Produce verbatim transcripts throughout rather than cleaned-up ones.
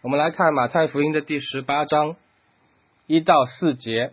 我们来看马太福音的第十八章一到四节。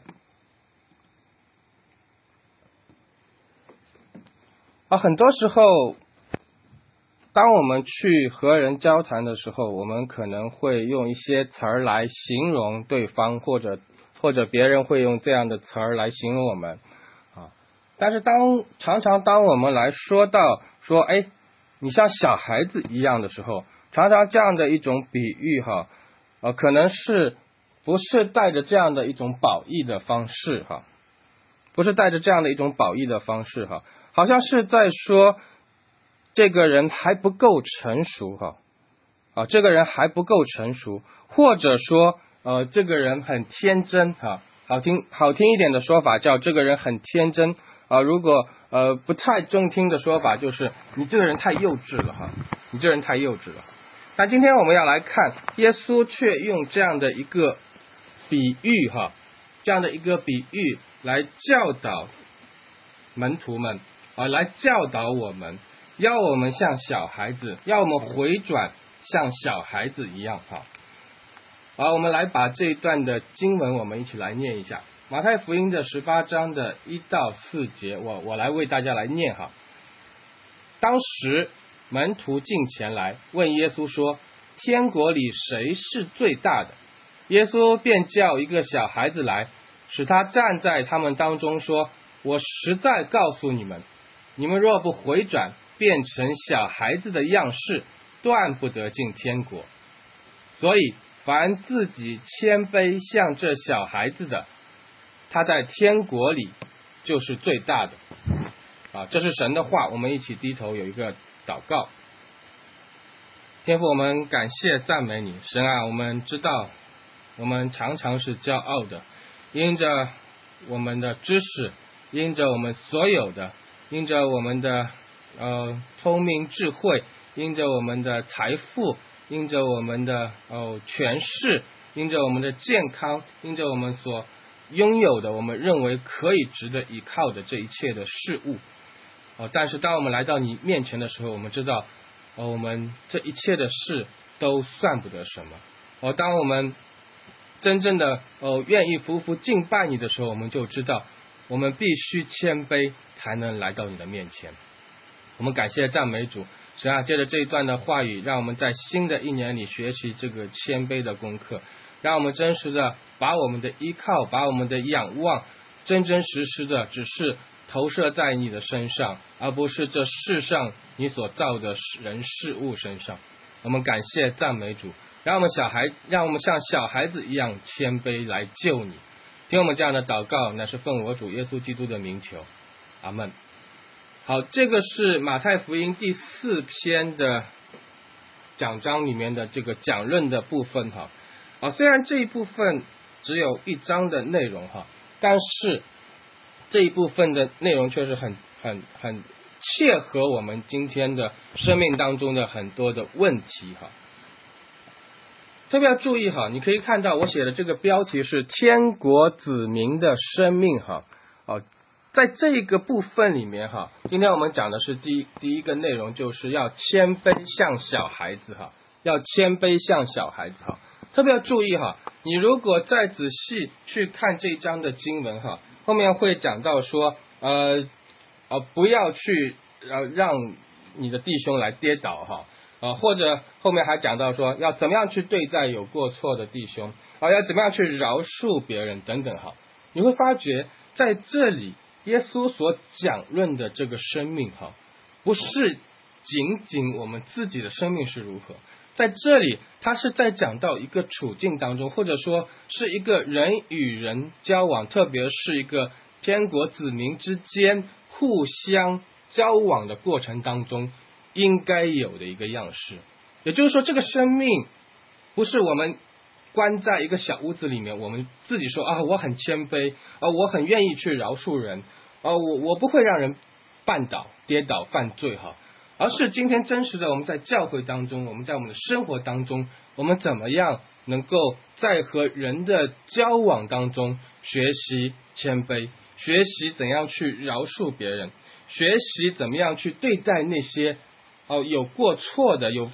啊，很多时候，当我们去和人交谈的时候，我们可能会用一些词儿来形容对方，或者或者别人会用这样的词儿来形容我们啊。但是当常常当我们来说到说，哎，你像小孩子一样的时候，常常这样的一种比喻哈，呃，可能是不是带着这样的一种褒义的方式哈，不是带着这样的一种褒义的方式哈，好像是在说这个人还不够成熟哈，啊，这个人还不够成熟，或者说呃，这个人很天真哈，好听好听一点的说法叫这个人很天真啊，如果呃不太中听的说法就是你这个人太幼稚了哈，你这个人太幼稚了。但今天我们要来看耶稣却用这样的一个比喻哈，这样的一个比喻来教导门徒们啊，来教导我们，要我们像小孩子，要我们回转像小孩子一样哈。好，我们来把这一段的经文我们一起来念一下，马太福音的十八章的一到四节，我我来为大家来念哈。当时门徒进前来问耶稣说，天国里谁是最大的？耶稣便叫一个小孩子来，使他站在他们当中说，我实在告诉你们，你们若不回转变成小孩子的样式，断不得进天国。所以凡自己谦卑像这小孩子的，他在天国里就是最大的。啊，这是神的话，我们一起低头有一个祷告。天父，我们感谢赞美你，神啊，我们知道我们常常是骄傲的，因着我们的知识，因着我们所有的，因着我们的呃聪明智慧，因着我们的财富，因着我们的呃权势，因着我们的健康，因着我们所拥有的我们认为可以值得依靠的这一切的事物。哦，但是当我们来到你面前的时候，我们知道，哦，我们这一切的事都算不得什么。哦，当我们真正的哦愿意匍匐敬拜你的时候，我们就知道，我们必须谦卑才能来到你的面前。我们感谢赞美主，神啊，借着这一段的话语，让我们在新的一年里学习这个谦卑的功课，让我们真实的把我们的依靠，把我们的仰望，真真实实的只是投射在你的身上，而不是这世上你所造的人事物身上。我们感谢赞美主，让我们小孩，让我们像小孩子一样谦卑来救你。听我们这样的祷告，乃是奉我主耶稣基督的名求，阿们。好，这个是马太福音第四篇的讲章里面的这个讲论的部分哈。啊，虽然这一部分只有一章的内容哈，但是这一部分的内容却是很很很切合我们今天的生命当中的很多的问题哈。特别要注意哈，你可以看到我写的这个标题是天国子民的生命哈。哦，在这个部分里面哈，今天我们讲的是第一第一个内容，就是要谦卑像小孩子哈，要谦卑像小孩子哈。特别要注意哈，你如果再仔细去看这一章的经文哈，后面会讲到说，呃，呃，不要去呃让你的弟兄来跌倒哈，呃，或者后面还讲到说，要怎么样去对待有过错的弟兄，啊、呃，要怎么样去饶恕别人等等哈。你会发觉在这里，耶稣所讲论的这个生命哈，不是仅仅我们自己的生命是如何。在这里他是在讲到一个处境当中，或者说是一个人与人交往，特别是一个天国子民之间互相交往的过程当中应该有的一个样式。也就是说，这个生命不是我们关在一个小屋子里面，我们自己说啊，我很谦卑啊，我很愿意去饶恕人啊，我我不会让人绊倒跌倒犯罪哈。而是今天真实的我们在教会当中，我们在我们的生活当中，我们怎么样能够在和人的交往当中学习谦卑，学习怎样去饶恕别人，学习怎么样去对待那些哦有过错的有有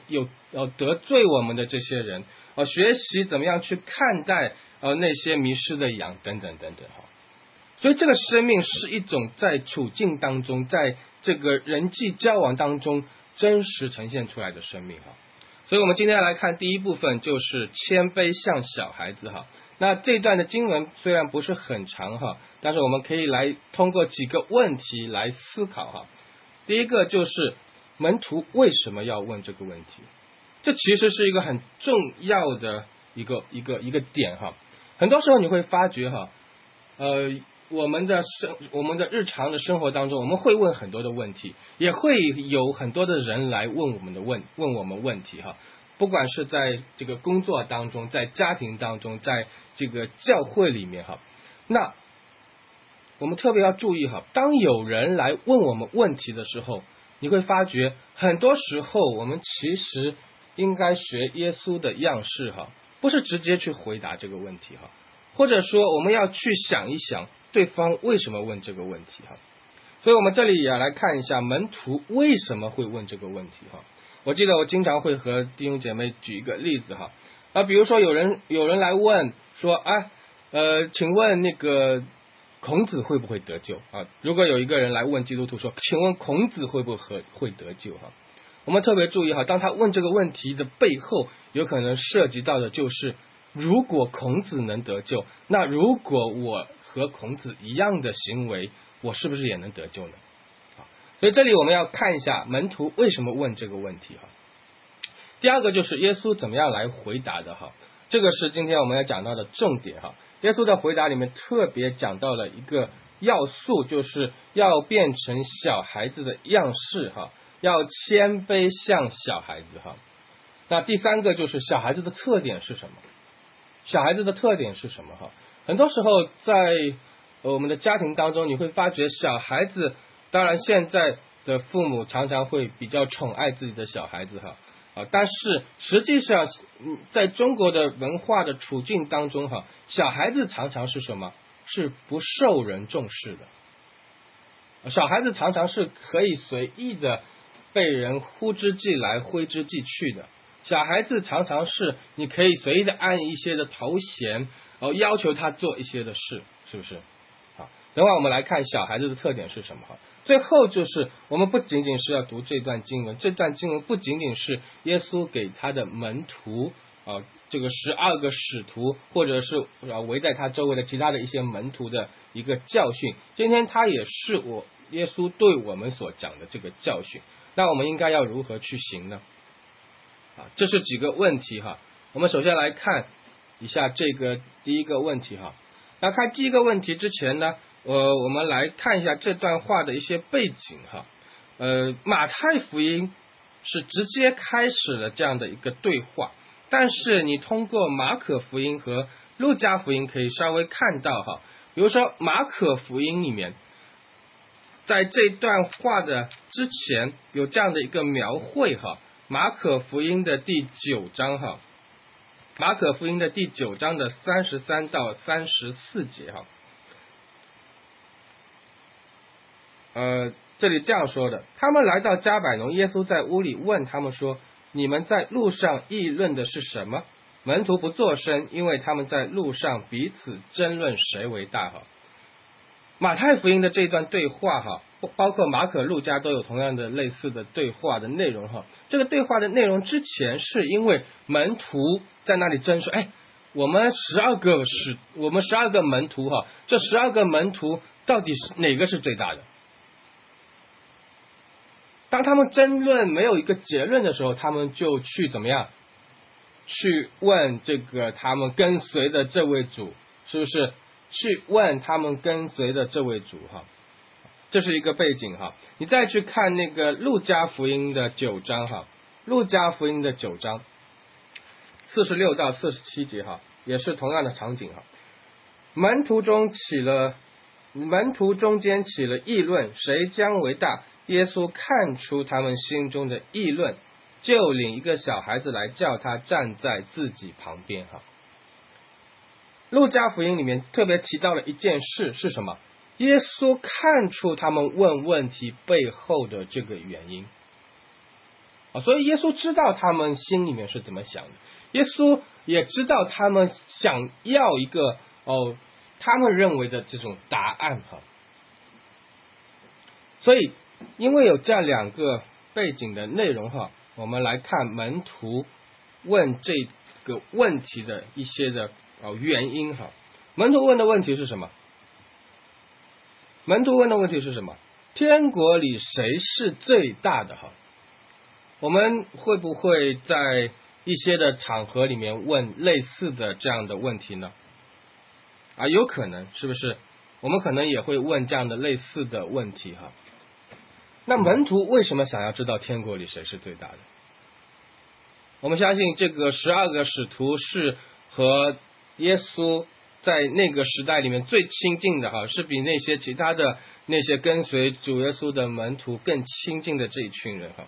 呃得罪我们的这些人，呃学习怎么样去看待呃那些迷失的羊等等等等哈。所以这个生命是一种在处境当中，在这个人际交往当中真实呈现出来的生命哈。所以我们今天来看第一部分，就是谦卑像小孩子哈。那这段的经文虽然不是很长哈，但是我们可以来通过几个问题来思考哈。第一个就是门徒为什么要问这个问题？这其实是一个很重要的一个一个一个点哈。很多时候你会发觉哈，呃，我们的生我们的日常的生活当中，我们会问很多的问题，也会有很多的人来问我们的问问我们问题哈。不管是在这个工作当中，在家庭当中，在这个教会里面哈，那我们特别要注意哈，当有人来问我们问题的时候，你会发觉很多时候我们其实应该学耶稣的样式哈，不是直接去回答这个问题哈，或者说我们要去想一想对方为什么问这个问题哈。所以我们这里也来看一下门徒为什么会问这个问题哈。我记得我经常会和弟兄姐妹举一个例子哈，啊，比如说有人有人来问说啊，呃，请问那个孔子会不会得救啊？如果有一个人来问基督徒说，请问孔子会不会会得救哈？我们特别注意哈，当他问这个问题的背后，有可能涉及到的就是，如果孔子能得救，那如果我和孔子一样的行为，我是不是也能得救呢？所以这里我们要看一下门徒为什么问这个问题哈。第二个就是耶稣怎么样来回答的哈，这个是今天我们要讲到的重点哈。耶稣的回答里面特别讲到了一个要素，就是要变成小孩子的样式哈，要谦卑像小孩子哈。那第三个就是小孩子的特点是什么？小孩子的特点是什么哈？很多时候在我们的家庭当中，你会发觉小孩子，当然现在的父母常常会比较宠爱自己的小孩子哈，啊，但是实际上在中国的文化的处境当中哈，小孩子常常是什么？是不受人重视的。小孩子常常是可以随意的被人呼之即来挥之即去的。小孩子常常是你可以随意的按一些的头衔，然后要求他做一些的事，是不是？好，等会我们来看小孩子的特点是什么哈。最后就是我们不仅仅是要读这段经文，这段经文不仅仅是耶稣给他的门徒啊，这个十二个使徒，或者是啊围在他周围的其他的一些门徒的一个教训。今天他也是我耶稣对我们所讲的这个教训。那我们应该要如何去行呢？啊，这是几个问题哈。我们首先来看一下这个第一个问题哈。那看第一个问题之前呢，呃，我们来看一下这段话的一些背景哈。呃，马太福音是直接开始了这样的一个对话，但是你通过马可福音和路加福音可以稍微看到哈，比如说马可福音里面，在这段话的之前有这样的一个描绘哈。马可福音的第九章哈，马可福音的第九章的三十三到三十四节哈，呃，这里这样说的：他们来到迦百农，耶稣在屋里问他们说：“你们在路上议论的是什么？”门徒不作声，因为他们在路上彼此争论谁为大哈。马太福音的这段对话哈，包括马可、路加都有同样的类似的对话的内容哈。这个对话的内容之前是因为门徒在那里争说，哎，我们十二个使，我们十二个门徒哈，这十二个门徒到底是哪个是最大的？当他们争论没有一个结论的时候，他们就去怎么样？去问这个他们跟随的这位主，是不是？去问他们跟随的这位主哈，这是一个背景哈。你再去看那个路加福音的九章哈，路加福音的九章四十六到四十七节哈，也是同样的场景哈。门徒中起了门徒中间起了议论，谁将为大？耶稣看出他们心中的议论，就领一个小孩子来，叫他站在自己旁边哈。路加福音里面特别提到了一件事是什么？耶稣看出他们问问题背后的这个原因。 啊，所以耶稣知道他们心里面是怎么想的，耶稣也知道他们想要一个哦，他们认为的这种答案哈。所以因为有这样两个背景的内容哈，我们来看门徒问这个问题的一些的哦原因哈。门徒问的问题是什么？门徒问的问题是什么？天国里谁是最大的哈？我们会不会在一些的场合里面问类似的这样的问题呢？啊，有可能，是不是？我们可能也会问这样的类似的问题哈。那门徒为什么想要知道天国里谁是最大的？我们相信这个十二个使徒是和耶稣在那个时代里面最亲近的哈，是比那些其他的那些跟随主耶稣的门徒更亲近的这一群人哈。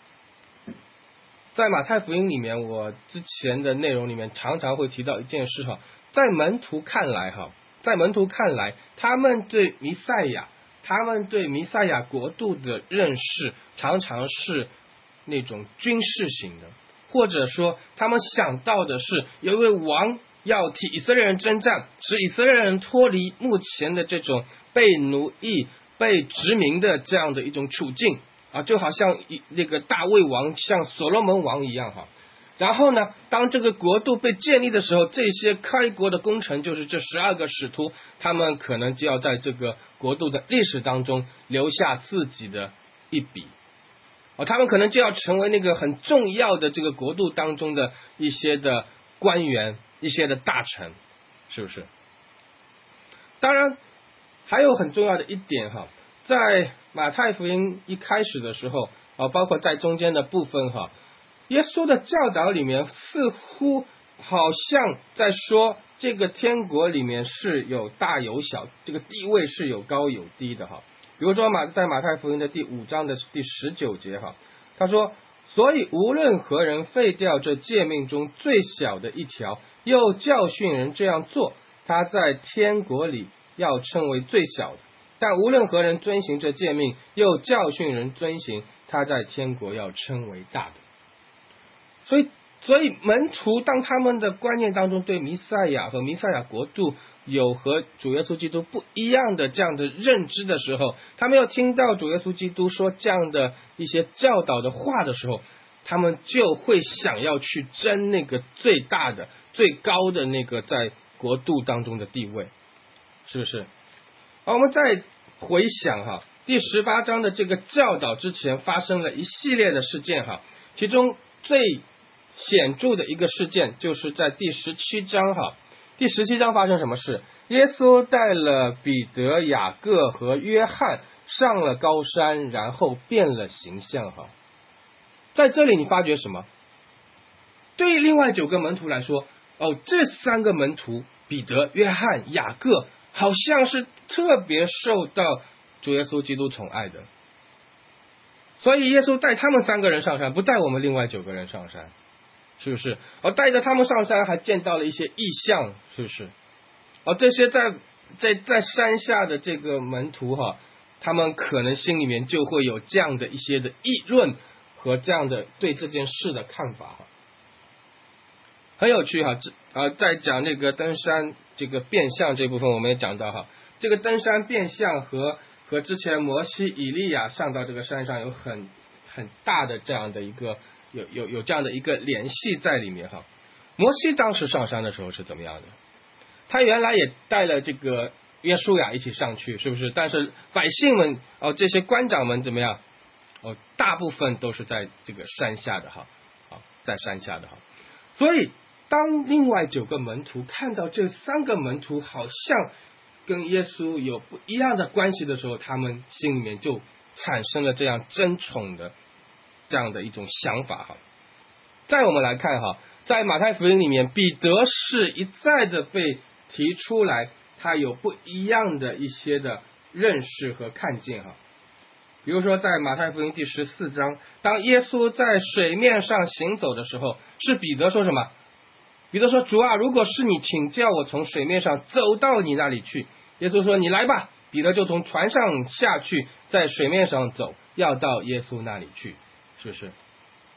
在马太福音里面，我之前的内容里面常常会提到一件事哈，在门徒看来哈，在门徒看来，他们对弥赛亚，他们对弥赛亚国度的认识常常是那种军事型的，或者说他们想到的是有一位王要替以色列人征战，使以色列人脱离目前的这种被奴役、被殖民的这样的一种处境啊，就好像那个大卫王像所罗门王一样哈。然后呢，当这个国度被建立的时候，这些开国的功臣就是这十二个使徒，他们可能就要在这个国度的历史当中留下自己的一笔哦，他们可能就要成为那个很重要的这个国度当中的一些的官员、一些的大臣，是不是？当然还有很重要的一点哈，在马太福音一开始的时候啊，包括在中间的部分哈，耶稣的教导里面似乎好像在说这个天国里面是有大有小，这个地位是有高有低的哈。比如说马在马太福音的第五章的第十九节哈，他说，所以无论何人废掉这诫命中最小的一条，又教训人这样做，他在天国里要称为最小的；但无论何人遵行这诫命，又教训人遵行，他在天国要称为大的。所以，所以门徒当他们的观念当中对弥赛亚和弥赛亚国度有和主耶稣基督不一样的这样的认知的时候，他们要听到主耶稣基督说这样的一些教导的话的时候，他们就会想要去争那个最大的、最高的那个在国度当中的地位，是不是？好，我们再回想哈，第十八章的这个教导之前发生了一系列的事件哈，其中最显著的一个事件就是在第十七章哈。第十七章发生什么事？耶稣带了彼得、雅各和约翰上了高山，然后变了形象哈。在这里你发觉什么？对另外九个门徒来说，哦，这三个门徒彼得、约翰、雅各好像是特别受到主耶稣基督宠爱的，所以耶稣带他们三个人上山，不带我们另外九个人上山，是不是？而带着他们上山还见到了一些异象，是不是？而这些在在在山下的这个门徒哈，他们可能心里面就会有这样的一些的议论和这样的对这件事的看法哈，很有趣哈。啊，在讲那个登山这个变相这部分，我们也讲到哈，这个登山变相和和之前摩西、以利亚上到这个山上有很很大的这样的一个有有有这样的一个联系在里面哈。摩西当时上山的时候是怎么样的？他原来也带了这个约书亚一起上去，是不是？但是百姓们哦，这些官长们怎么样？哦，大部分都是在这个山下的哈，啊，在山下的哈。所以当另外九个门徒看到这三个门徒好像跟耶稣有不一样的关系的时候，他们心里面就产生了这样争宠的这样的一种想法哈。再我们来看哈，在马太福音里面，彼得是一再的被提出来，他有不一样的一些的认识和看见哈。比如说在马太福音第十四章，当耶稣在水面上行走的时候，是彼得说什么？彼得说，主啊，如果是你，请叫我从水面上走到你那里去。耶稣说，你来吧。彼得就从船上下去，在水面上走，要到耶稣那里去，是不是？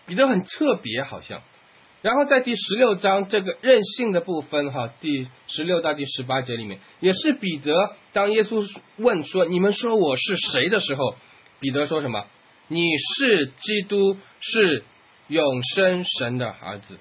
彼得很特别好像。然后在第十六章这个任性的部分哈，第十六到第十八节里面，也是彼得当耶稣问说你们说我是谁的时候，彼得说什么？你是基督，是永生神的儿子。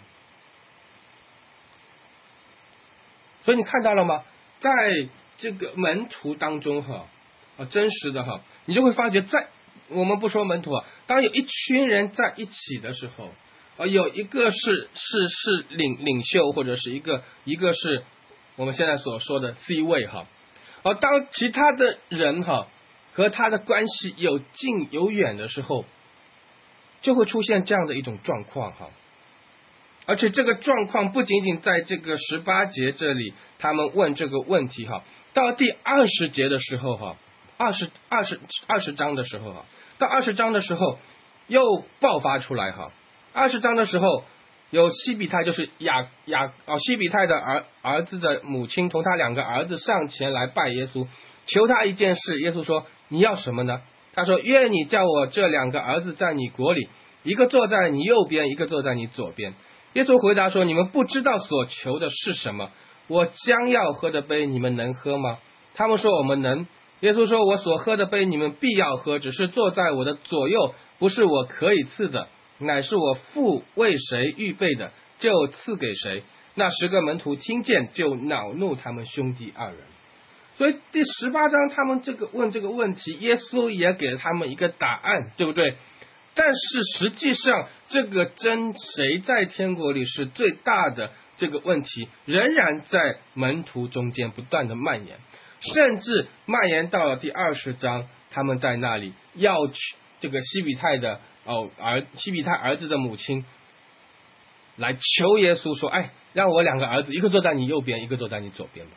所以你看到了吗？在这个门徒当中哈，啊真实的哈，你就会发觉在我们不说门徒啊，当有一群人在一起的时候，啊有一个是是是领领袖，或者是一个一个是我们现在所说的 C 位哈，而当其他的人哈和他的关系有近有远的时候，就会出现这样的一种状况哈。而且这个状况不仅仅在这个十八节这里他们问这个问题哈，到第二十节的时候哈，二十二十二十章的时候哈，到二十章的时候又爆发出来哈。二十章的时候有西比泰，就是亚亚哦西比泰的儿儿子的母亲同他两个儿子上前来拜耶稣，求他一件事。耶稣说你要什么呢？他说愿你叫我这两个儿子在你国里，一个坐在你右边，一个坐在你左边。耶稣回答说你们不知道所求的是什么，我将要喝的杯你们能喝吗？他们说我们能。耶稣说我所喝的杯你们必要喝，只是坐在我的左右不是我可以赐的，乃是我父为谁预备的就赐给谁。那十个门徒听见就恼怒他们兄弟二人。所以第十八章他们这个问这个问题，耶稣也给了他们一个答案，对不对？但是实际上这个争谁在天国里是最大的这个问题仍然在门徒中间不断的蔓延，甚至蔓延到了第二十章，他们在那里要去这个西比泰的哦儿西比泰儿子的母亲来求耶稣说，哎，让我两个儿子一个坐在你右边，一个坐在你左边吧。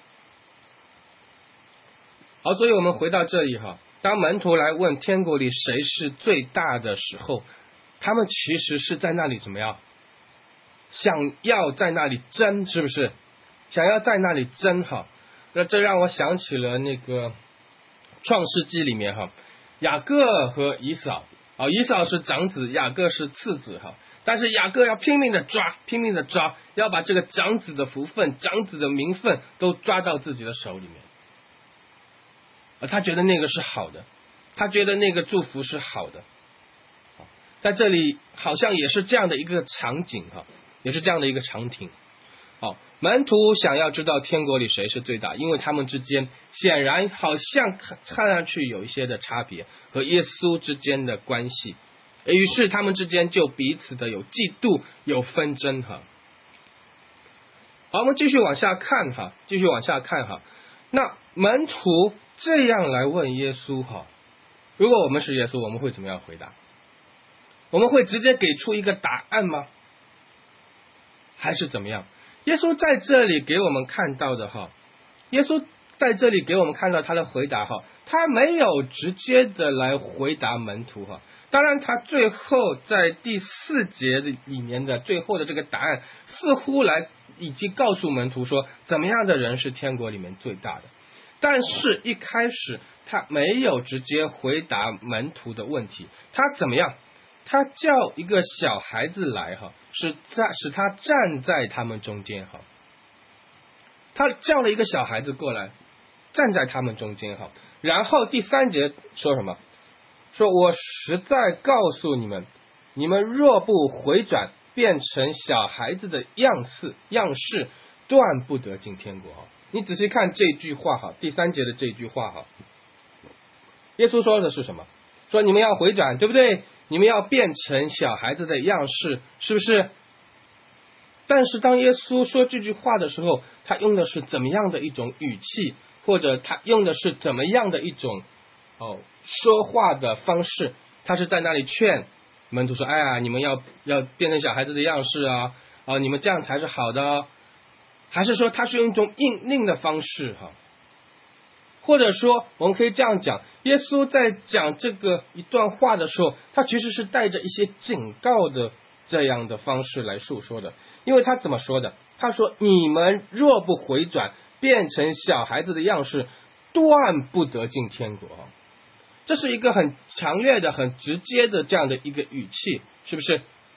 好，所以我们回到这里哈，当门徒来问天国里谁是最大的时候，他们其实是在那里怎么样？想要在那里争，是不是？想要在那里争哈。那这让我想起了那个创世纪里面哈，雅各和以扫啊，以扫是长子，雅各是次子哈。但是雅各要拼命的抓，拼命的抓，要把这个长子的福分、长子的名分都抓到自己的手里面。而他觉得那个是好的，他觉得那个祝福是好的。在这里好像也是这样的一个场景哈，也是这样的一个场景。好，门徒想要知道天国里谁是最大，因为他们之间显然好像看上去有一些的差别和耶稣之间的关系，于是他们之间就彼此的有嫉妒有纷争哈。好，我们继续往下看哈，继续往下看哈。那门徒这样来问耶稣哈，如果我们是耶稣，我们会怎么样回答？我们会直接给出一个答案吗？还是怎么样？耶稣在这里给我们看到的哈，耶稣在这里给我们看到他的回答哈，他没有直接的来回答门徒哈。当然他最后在第四节的里面的最后的这个答案，似乎来已经告诉门徒说怎么样的人是天国里面最大的。但是一开始他没有直接回答门徒的问题，他怎么样？他叫一个小孩子来哈，是在使他站在他们中间哈。他叫了一个小孩子过来，站在他们中间哈。然后第三节说什么？说我实在告诉你们，你们若不回转，变成小孩子的样式样式，断不得进天国哈。你仔细看这句话哈，第三节的这句话哈，耶稣说的是什么？说你们要回转，对不对？你们要变成小孩子的样式，是不是？但是当耶稣说这句话的时候，他用的是怎么样的一种语气，或者他用的是怎么样的一种哦说话的方式？他是在那里劝门徒说：“哎呀，你们要要变成小孩子的样式啊，啊，你们这样才是好的哦。”还是说他是用一种应令的方式哈？或者说我们可以这样讲，耶稣在讲这个一段话的时候，他其实是带着一些警告的这样的方式来述说的。因为他怎么说的？他说你们若不回转，变成小孩子的样式，断不得进天国。这是一个很强烈的很直接的这样的一个语气，是不是？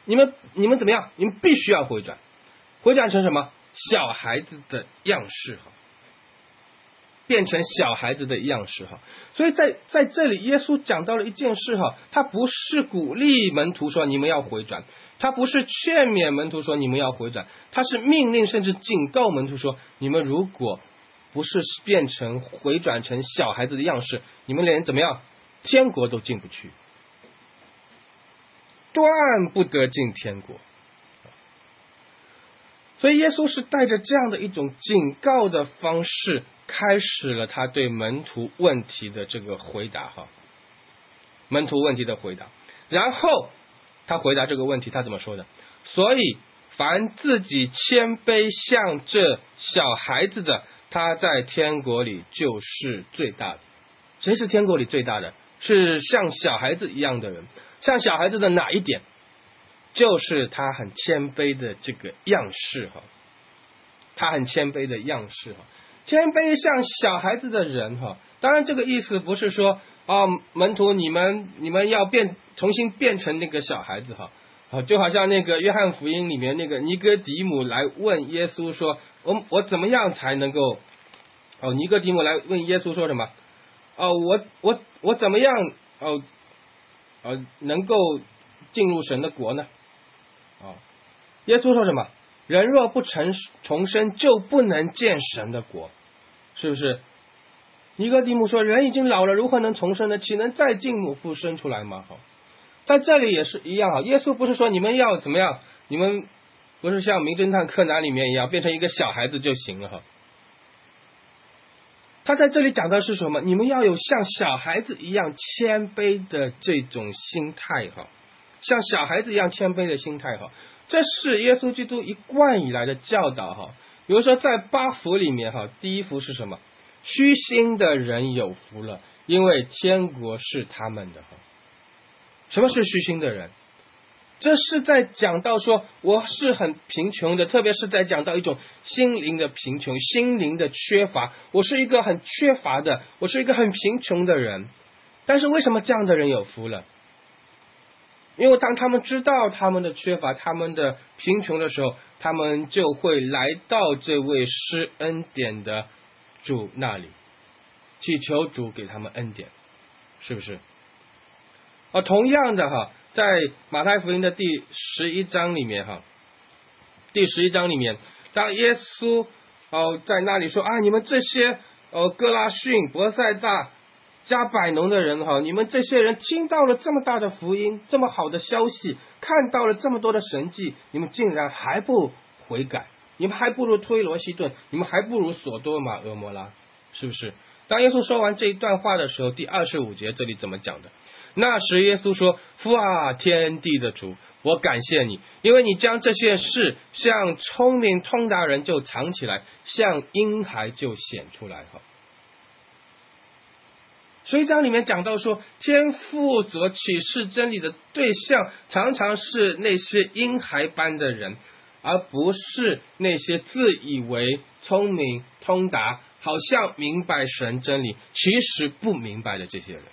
你们你们怎么样？你们必须要回转，回转成什么？小孩子的样式哈，变成小孩子的样式哈。所以在在这里，耶稣讲到了一件事哈，他不是鼓励门徒说你们要回转，他不是劝勉门徒说你们要回转，他是命令甚至警告门徒说，你们如果不是变成回转成小孩子的样式，你们连怎么样天国都进不去，断不得进天国。所以耶稣是带着这样的一种警告的方式，开始了他对门徒问题的这个回答哈，门徒问题的回答。然后他回答这个问题，他怎么说的？所以凡自己谦卑像这小孩子的，他在天国里就是最大的。谁是天国里最大的？是像小孩子一样的人。像小孩子的哪一点？就是他很谦卑的这个样式哈，他很谦卑的样式哈，谦卑像小孩子的人哈。当然这个意思不是说啊，门徒你们你们要变重新变成那个小孩子哈，啊，就好像那个约翰福音里面那个尼哥底母来问耶稣说，我我怎么样才能够哦，尼哥底母来问耶稣说什么？哦，我我我怎么样哦呃能够进入神的国呢？哦，耶稣说什么？人若不成重生，就不能见神的国，是不是？尼哥底母说，人已经老了，如何能重生呢？岂能再进母腹生出来吗？好，在这里也是一样啊。耶稣不是说你们要怎么样，你们不是像名侦探柯南里面一样变成一个小孩子就行了哈。他在这里讲的是什么？你们要有像小孩子一样谦卑的这种心态哈，像小孩子一样谦卑的心态哈，这是耶稣基督一贯以来的教导哈。比如说在八福里面哈，第一福是什么？虚心的人有福了，因为天国是他们的哈。什么是虚心的人？这是在讲到说我是很贫穷的，特别是在讲到一种心灵的贫穷，心灵的缺乏，我是一个很缺乏的，我是一个很贫穷的人。但是为什么这样的人有福了？因为当他们知道他们的缺乏，他们的贫穷的时候，他们就会来到这位施恩典的主那里，祈求主给他们恩典，是不是？啊，同样的哈，在马太福音的第十一章里面哈，第十一章里面，当耶稣哦在那里说啊，你们这些哦哥拉汛、伯赛大、加百农的人哈，你们这些人听到了这么大的福音，这么好的消息，看到了这么多的神迹，你们竟然还不悔改，你们还不如推罗西顿，你们还不如索多玛俄摩拉，是不是？当耶稣说完这一段话的时候，第二十五节这里怎么讲的？那时耶稣说，父啊，天地的主，我感谢你，因为你将这些事像聪明通达人就藏起来，像婴孩就显出来哈。所以章里面讲到说，天父所启示真理的对象常常是那些婴孩般的人，而不是那些自以为聪明通达，好像明白神真理，其实不明白的这些人。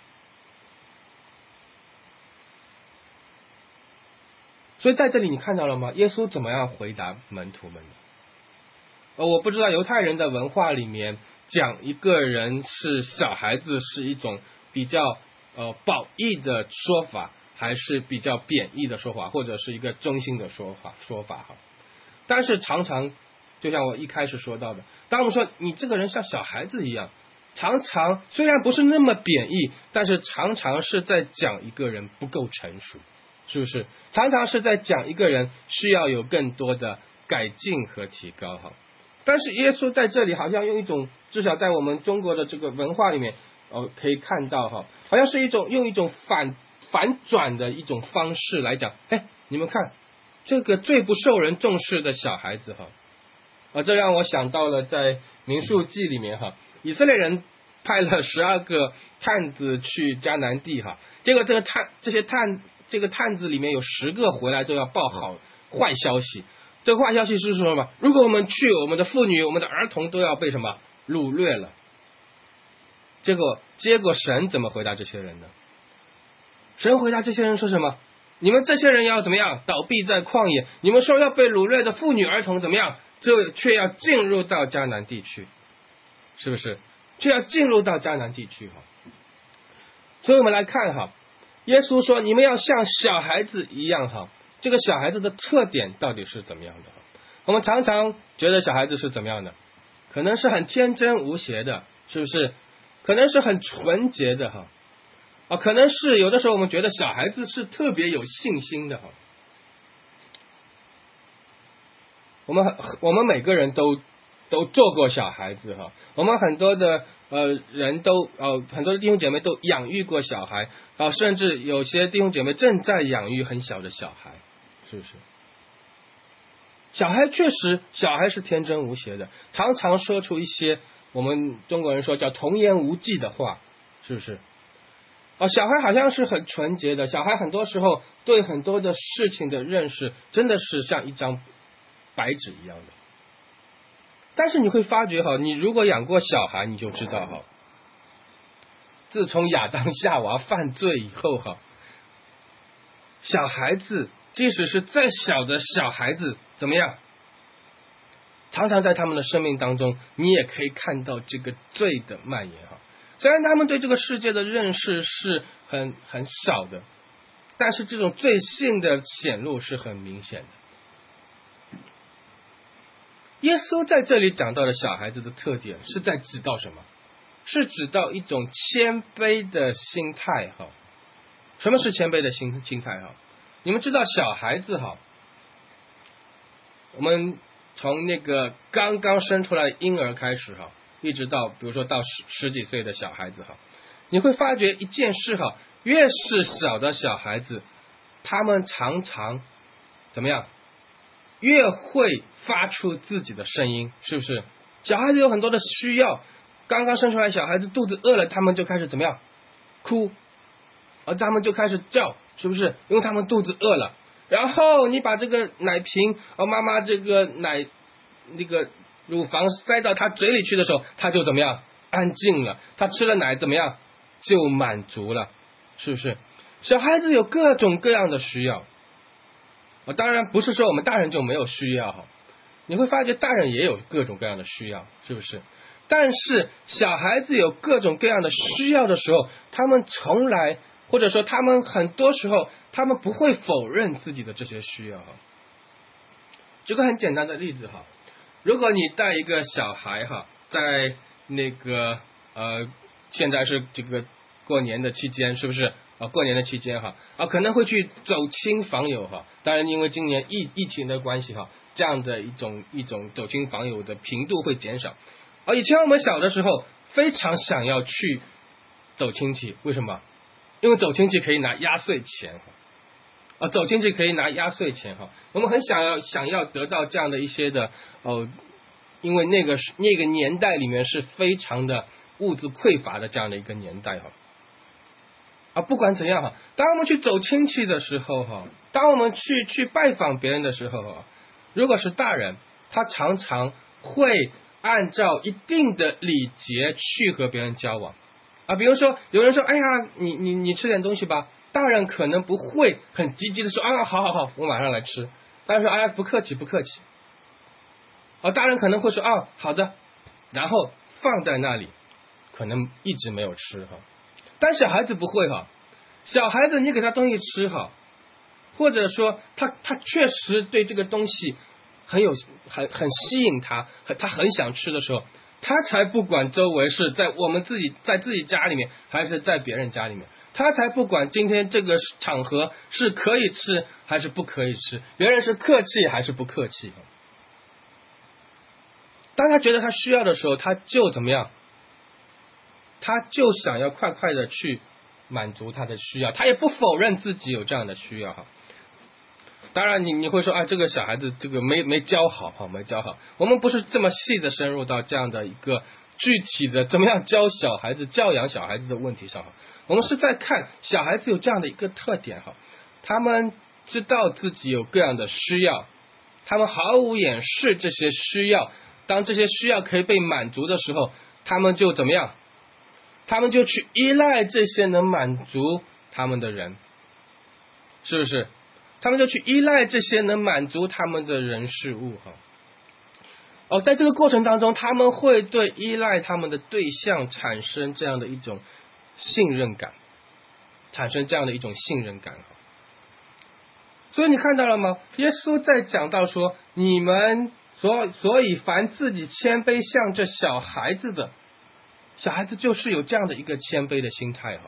所以在这里你看到了吗？耶稣怎么样回答门徒们的？呃，我不知道犹太人的文化里面讲一个人是小孩子是一种比较呃褒义的说法，还是比较贬义的说法，或者是一个中性的说法说法哈。但是常常就像我一开始说到的，当我们说你这个人像小孩子一样，常常虽然不是那么贬义，但是常常是在讲一个人不够成熟，是不是？常常是在讲一个人需要有更多的改进和提高哈。但是耶稣在这里好像用一种，至少在我们中国的这个文化里面，哦，可以看到哈，好像是一种用一种反反转的一种方式来讲，哎，你们看这个最不受人重视的小孩子哈，啊，这让我想到了在民数记里面哈，以色列人派了十二个探子去迦南地哈，结果这个探这些探这个探子里面有十个回来都要报好坏消息。这个坏消息是说什么？如果我们去，我们的妇女、我们的儿童都要被什么掳掠了。结果，结果神怎么回答这些人呢？神回答这些人说什么？ 你们这些人要怎么样？倒闭在旷野。你们说要被掳掠的妇女儿童怎么样？这却要进入到迦南地区，是不是？却要进入到迦南地区哈。所以我们来看哈，耶稣说你们要像小孩子一样哈。这个小孩子的特点到底是怎么样的？我们常常觉得小孩子是怎么样的？可能是很天真无邪的，是不是？可能是很纯洁的哈。啊，可能是有的时候我们觉得小孩子是特别有信心的哈。我们我们每个人都都做过小孩子哈，我们很多的呃人都呃很多的弟兄姐妹都养育过小孩啊，甚至有些弟兄姐妹正在养育很小的小孩，是不是？小孩确实，小孩是天真无邪的，常常说出一些我们中国人说叫童言无忌的话，是不是？啊，小孩好像是很纯洁的，小孩很多时候对很多的事情的认识真的是像一张白纸一样的。但是你会发觉哈，你如果养过小孩，你就知道哈，自从亚当夏娃犯罪以后哈，小孩子即使是再小的小孩子怎么样，常常在他们的生命当中，你也可以看到这个罪的蔓延哈。虽然他们对这个世界的认识是很很少的，但是这种罪性的显露是很明显的。耶稣在这里讲到的小孩子的特点是在指到什么？是指到一种谦卑的心态哈。什么是谦卑的心心态哈？你们知道小孩子哈，我们从那个刚刚生出来婴儿开始哈，一直到比如说到十十几岁的小孩子哈，你会发觉一件事哈，越是小的小孩子，他们常常怎么样？越会发出自己的声音，是不是？小孩子有很多的需要，刚刚生出来小孩子肚子饿了，他们就开始怎么样？哭，而他们就开始叫，是不是？因为他们肚子饿了。然后你把这个奶瓶，哦，妈妈这个奶那个乳房塞到他嘴里去的时候，他就怎么样？安静了。他吃了奶怎么样？就满足了，是不是？小孩子有各种各样的需要。当然不是说我们大人就没有需要，你会发觉大人也有各种各样的需要，是不是？但是小孩子有各种各样的需要的时候，他们从来或者说他们很多时候他们不会否认自己的这些需要。举个很简单的例子哈，如果你带一个小孩哈，在那个呃现在是这个过年的期间，是不是啊？过年的期间哈啊，可能会去走亲访友哈。当然，因为今年疫疫情的关系哈，这样的一种一种走亲访友的频度会减少。而以前我们小的时候非常想要去走亲戚，为什么？因为走亲戚可以拿压岁钱啊，走亲戚可以拿压岁钱哈。我们很想要想要得到这样的一些的哦，因为那个那个年代里面是非常的物质匮乏的这样的一个年代哈。啊，不管怎样哈，当我们去走亲戚的时候哈，当我们去去拜访别人的时候哈，如果是大人，他常常会按照一定的礼节去和别人交往啊。比如说，有人说：“哎呀，你你你吃点东西吧。”大人可能不会很积极的说：“啊，好好好，我马上来吃。”大人说：“哎呀，不客气，不客气。”啊，大人可能会说：“啊，好的。”然后放在那里，可能一直没有吃哈。但小孩子不会哈，小孩子你给他东西吃哈，或者说他他确实对这个东西很有很很吸引他，他很想吃的时候，他才不管周围是在我们自己在自己家里面还是在别人家里面，他才不管今天这个场合是可以吃还是不可以吃，别人是客气还是不客气。当他觉得他需要的时候，他就怎么样？他就想要快快的去满足他的需要，他也不否认自己有这样的需要哈。当然你你会说啊，这个小孩子这个没没教好哈，没教好。我们不是这么细的深入到这样的一个具体的怎么样教小孩子、教养小孩子的问题上哈。我们是在看小孩子有这样的一个特点哈，他们知道自己有各样的需要，他们毫无掩饰这些需要。当这些需要可以被满足的时候，他们就怎么样？他们就去依赖这些能满足他们的人。 是不是？他们就去依赖这些能满足他们的人事物哈。哦，在这个过程当中，他们会对依赖他们的对象产生这样的一种信任感，产生这样的一种信任感。所以你看到了吗？耶稣在讲到说，你们所所以凡自己谦卑像这小孩子的，小孩子就是有这样的一个谦卑的心态哈。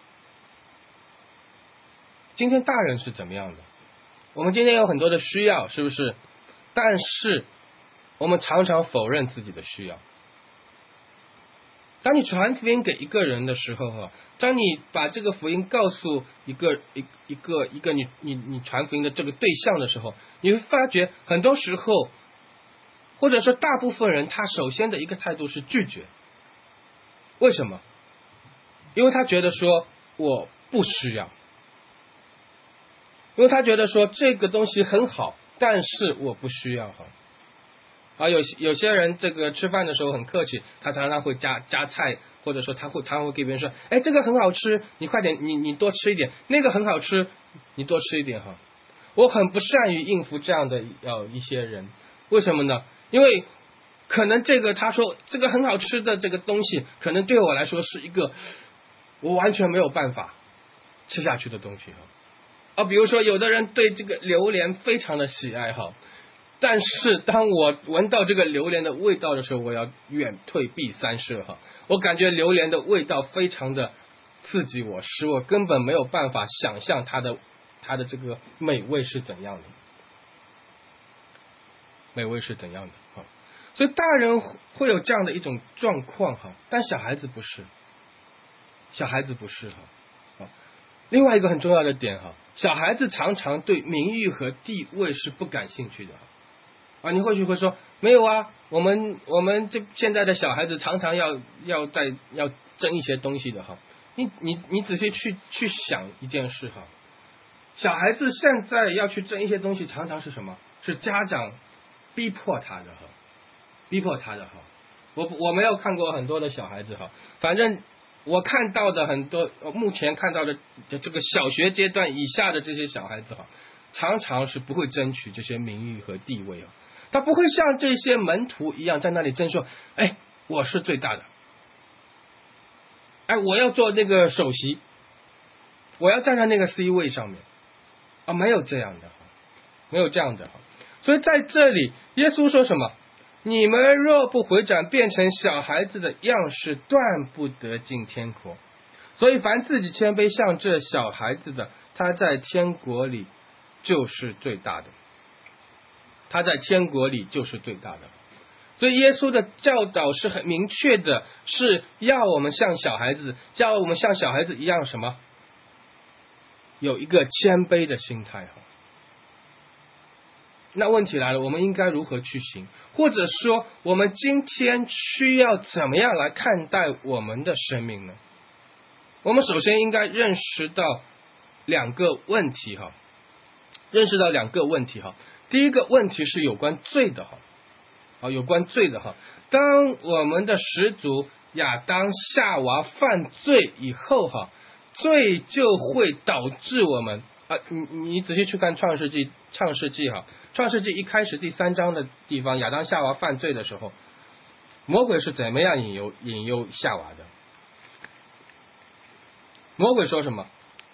今天大人是怎么样的？我们今天有很多的需要，是不是？但是我们常常否认自己的需要。当你传福音给一个人的时候哈，当你把这个福音告诉一个一一个一个你你你传福音的这个对象的时候，你会发觉很多时候，或者说大部分人，他首先的一个态度是拒绝。为什么？因为他觉得说我不需要，因为他觉得说这个东西很好，但是我不需要哈。啊，有有些人这个吃饭的时候很客气，他常常会加加菜，或者说他会常常会给别人说，哎，这个很好吃，你快点，你你多吃一点；那个很好吃，你多吃一点哈。我很不善于应付这样的呃一些人，为什么呢？因为可能这个他说这个很好吃的这个东西，可能对我来说是一个我完全没有办法吃下去的东西哈。啊，比如说有的人对这个榴莲非常的喜爱哈。但是当我闻到这个榴莲的味道的时候，我要远退避三舍哈。我感觉榴莲的味道非常的刺激我，使我根本没有办法想象它的它的这个美味是怎样的，美味是怎样的哈。所以大人会有这样的一种状况哈，但小孩子不是，小孩子不是哈。另外一个很重要的点哈，小孩子常常对名誉和地位是不感兴趣的。啊，你或许会说没有啊，我们我们这现在的小孩子常常要要在要争一些东西的哈。你你你仔细去去想一件事哈，小孩子现在要去争一些东西，常常是什么？是家长逼迫他的哈，逼迫他的哈。我我没有看过很多的小孩子哈，反正我看到的很多，目前看到的这个小学阶段以下的这些小孩子哈，常常是不会争取这些名誉和地位啊。他不会像这些门徒一样在那里争说，哎，我是最大的，哎，我要做那个首席，我要站在那个 C 位上面啊，没有这样的，没有这样的。所以在这里，耶稣说什么？你们若不回转，变成小孩子的样式，断不得进天国。所以凡自己谦卑像这小孩子的，他在天国里就是最大的。他在天国里就是最大的。所以耶稣的教导是很明确的，是要我们像小孩子，要我们像小孩子一样什么？有一个谦卑的心态。那问题来了，我们应该如何去行？或者说我们今天需要怎么样来看待我们的生命呢？我们首先应该认识到两个问题哈，认识到两个问题哈。第一个问题是有关罪的哈，啊，有关罪的哈。当我们的始祖亚当夏娃犯罪以后哈，罪就会导致我们啊，你你仔细去看创世纪，创世纪哈，创世纪一开始第三章的地方，亚当夏娃犯罪的时候，魔鬼是怎么样引诱引诱夏娃的？魔鬼说什么？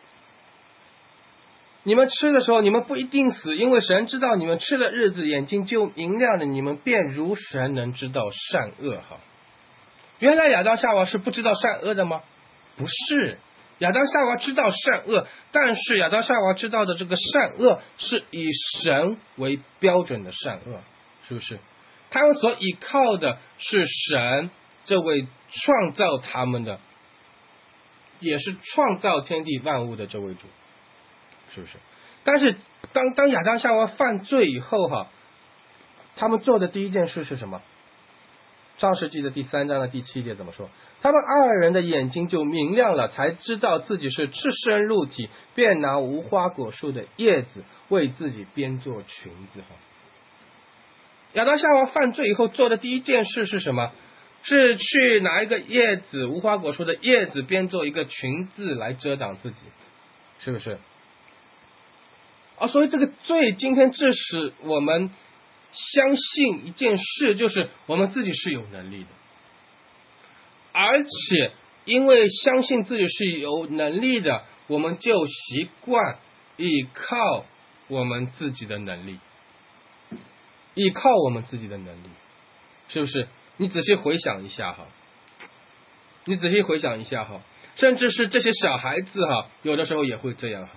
你们吃的时候，你们不一定死，因为神知道你们吃的日子，眼睛就明亮了，你们便如神能知道善恶哈。原来亚当夏娃是不知道善恶的吗？不是，亚当夏娃知道善恶，但是亚当夏娃知道的这个善恶是以神为标准的善恶，是不是？他们所依靠的是神这位创造他们的，也是创造天地万物的这位主。是不是？但是当当亚当夏娃犯罪以后哈，他们做的第一件事是什么？创世纪的第三章的第七节怎么说？他们二人的眼睛就明亮了，才知道自己是赤身露体，便拿无花果树的叶子为自己编做裙子哈。亚当夏娃犯罪以后做的第一件事是什么？是去拿一个叶子，无花果树的叶子编做一个裙子来遮挡自己，是不是？ 啊，所以这个罪今天致使我们相信一件事，就是我们自己是有能力的，而且因为相信自己是有能力的，我们就习惯依靠我们自己的能力，依靠我们自己的能力，是不是？你仔细回想一下哈，你仔细回想一下哈，甚至是这些小孩子哈，有的时候也会这样哈。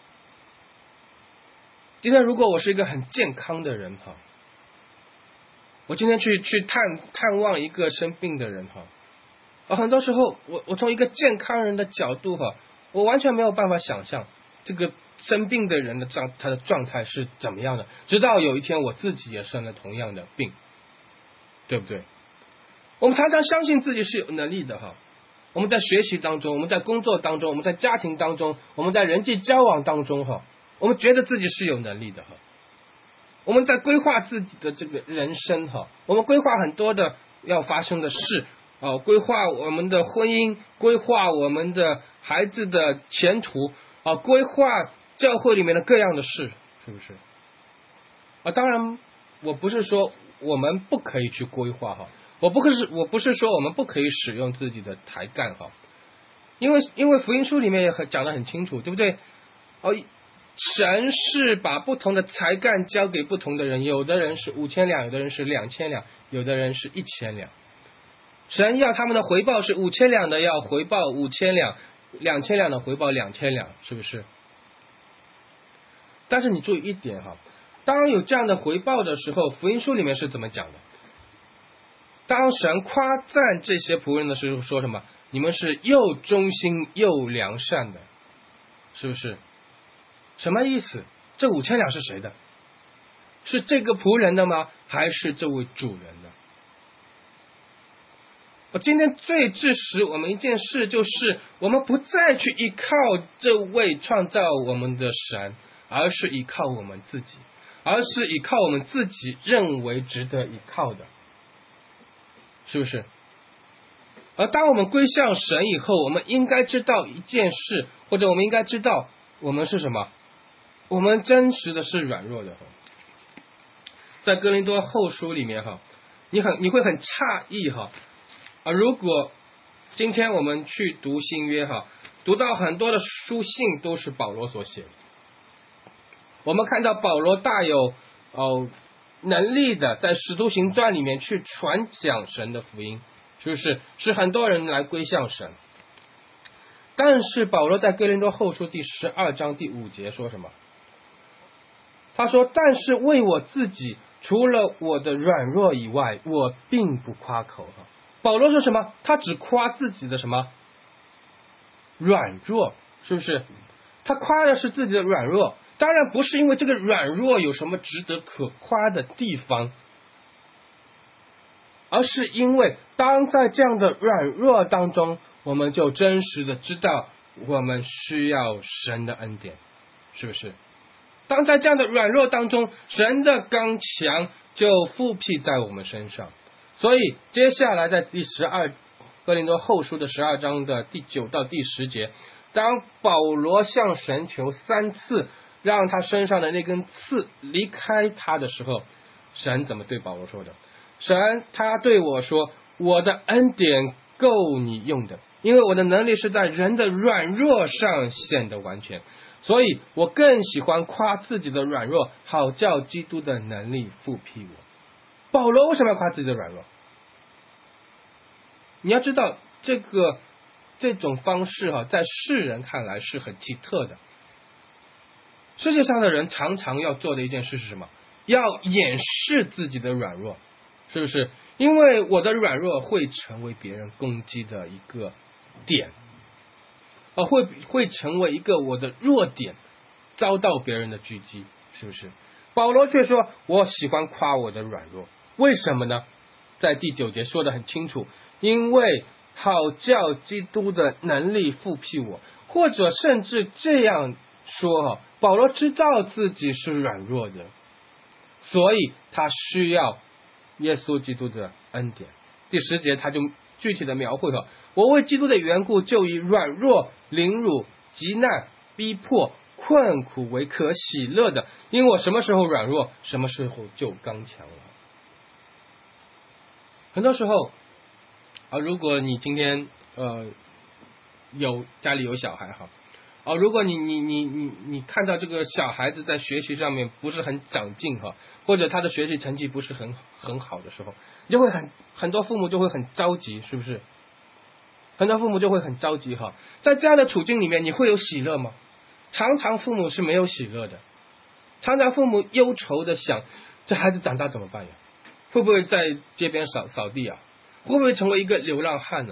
今天如果我是一个很健康的人哈，我今天去去探探望一个生病的人哈，啊，很多时候我我从一个健康人的角度哈，我完全没有办法想象这个生病的人的状他的状态是怎么样的。直到有一天我自己也生了同样的病，对不对？我们常常相信自己是有能力的哈。我们在学习当中，我们在工作当中，我们在家庭当中，我们在人际交往当中哈，我们觉得自己是有能力的哈。我们在规划自己的这个人生哈，我们规划很多的要发生的事啊，规划我们的婚姻，规划我们的孩子的前途啊，规划教会里面的各样的事，是不是？啊，当然，我不是说我们不可以去规划哈，我不是我不是说我们不可以使用自己的才干哈，因为因为福音书里面也很讲得很清楚，对不对？哦。神是把不同的才干交给不同的人，有的人是五千两，有的人是两千两，有的人是一千两。神要他们的回报是五千两的要回报五千两，两千两的回报两千两，是不是？但是你注意一点哈，当有这样的回报的时候，福音书里面是怎么讲的？当神夸赞这些仆人的时候，说什么？你们是又忠心又良善的，是不是？什么意思？这五千两是谁的？是这个仆人的吗？还是这位主人的？我今天最致使我们一件事，就是我们不再去依靠这位创造我们的神，而是依靠我们自己，而是依靠我们自己认为值得依靠的，是不是？而当我们归向神以后，我们应该知道一件事，或者我们应该知道我们是什么？我们真实的是软弱的。在哥林多后书里面哈，你很你会很诧异哈啊！如果今天我们去读新约哈，读到很多的书信都是保罗所写的，我们看到保罗大有哦能力的在使徒行传里面去传讲神的福音，是不是？使很多人来归向神。但是保罗在哥林多后书第十二章第五节说什么？他说：但是为我自己，除了我的软弱以外，我并不夸口。保罗说什么？他只夸自己的什么？软弱，是不是？他夸的是自己的软弱，当然不是因为这个软弱有什么值得可夸的地方，而是因为当在这样的软弱当中，我们就真实的知道我们需要神的恩典，是不是？当在这样的软弱当中，神的刚强就复辟在我们身上。所以接下来在第十二哥林多后书的十二章的第九到第十节，当保罗向神求三次让他身上的那根刺离开他的时候，神怎么对保罗说的？神他对我说，我的恩典够你用的，因为我的能力是在人的软弱上显得完全，所以我更喜欢夸自己的软弱，好叫基督的能力复辟我。保罗为什么要夸自己的软弱？你要知道这个这种方式哈，在世人看来是很奇特的。世界上的人常常要做的一件事是什么？要掩饰自己的软弱，是不是？因为我的软弱会成为别人攻击的一个点，啊，会会成为一个我的弱点，遭到别人的狙击，是不是？保罗却说，我喜欢夸我的软弱，为什么呢？在第九节说得很清楚，因为好叫基督的能力复辟我，或者甚至这样说哈，保罗知道自己是软弱的，所以他需要耶稣基督的恩典。第十节他就具体的描绘哈，我为基督的缘故，就以软弱、凌辱、急难、逼迫、 困苦为可喜乐的，因我什么时候软弱，什么时候就刚强了。很多时候啊，如果你今天呃有家里有小孩哈，哦，如果你你你你你看到这个小孩子在学习上面不是很长进哈，或者他的学习成绩不是很很好的时候，你就会很很多父母就会很着急，是不是？很多父母就会很着急哈。在这样的处境里面，你会有喜乐吗？常常父母是没有喜乐的，常常父母忧愁的想，这孩子长大怎么办呀？会不会在街边扫扫地啊？会不会成为一个流浪汉呢？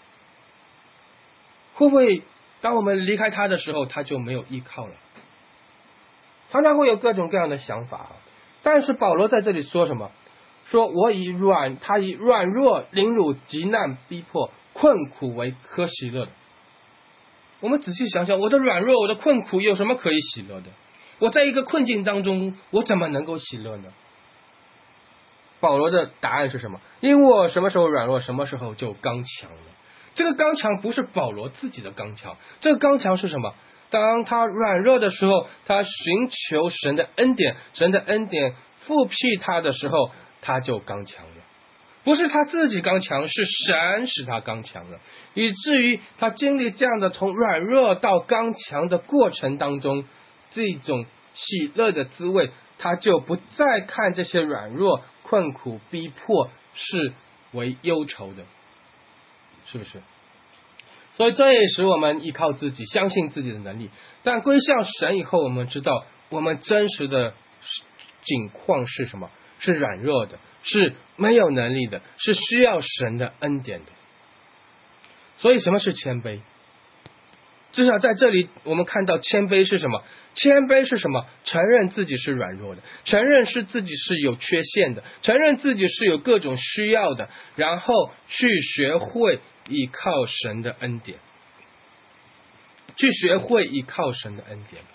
会不会当我们离开他的时候，他就没有依靠了？常常会有各种各样的想法。但是保罗在这里说什么？说我以软，他以软弱、凌辱、极难、逼迫、困苦为可喜乐的。我们仔细想想，我的软弱，我的困苦有什么可以喜乐的？我在一个困境当中，我怎么能够喜乐呢？保罗的答案是什么？因我什么时候软弱，什么时候就刚强了。这个刚强不是保罗自己的刚强，这个刚强是什么？当他软弱的时候，他寻求神的恩典，神的恩典复辟他的时候，他就刚强了。不是他自己刚强，是神使他刚强了，以至于他经历这样的从软弱到刚强的过程当中，这种喜乐的滋味，他就不再看这些软弱、困苦、逼迫是为忧愁的，是不是？所以这也使我们依靠自己，相信自己的能力，但归向神以后，我们知道我们真实的境况是什么？是软弱的，是没有能力的，是需要神的恩典的。所以什么是谦卑？至少在这里我们看到谦卑是什么？谦卑是什么？承认自己是软弱的，承认是自己是有缺陷的，承认自己是有各种需要的，然后去学会依靠神的恩典，去学会依靠神的恩典。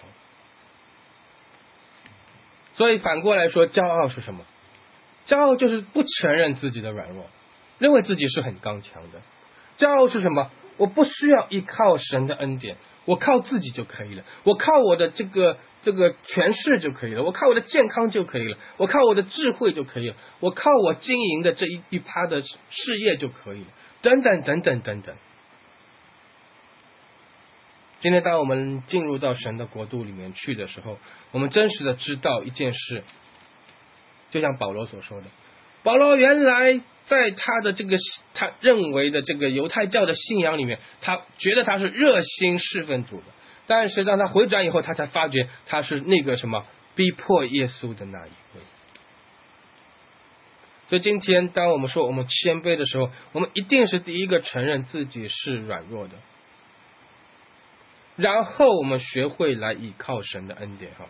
所以反过来说，骄傲是什么？骄傲就是不承认自己的软弱，认为自己是很刚强的。骄傲是什么？我不需要依靠神的恩典，我靠自己就可以了，我靠我的这个这个权势就可以了，我靠我的健康就可以了，我靠我的智慧就可以了，我靠我经营的这一一趴的事业就可以了，等等等等等等。今天当我们进入到神的国度里面去的时候，我们真实的知道一件事，就像保罗所说的，保罗原来在他的这个他认为的这个犹太教的信仰里面，他觉得他是热心侍奉主的，但是当他回转以后，他才发觉他是那个什么逼迫耶稣的那一位。所以今天当我们说我们谦卑的时候，我们一定是第一个承认自己是软弱的，然后我们学会来依靠神的恩典哈。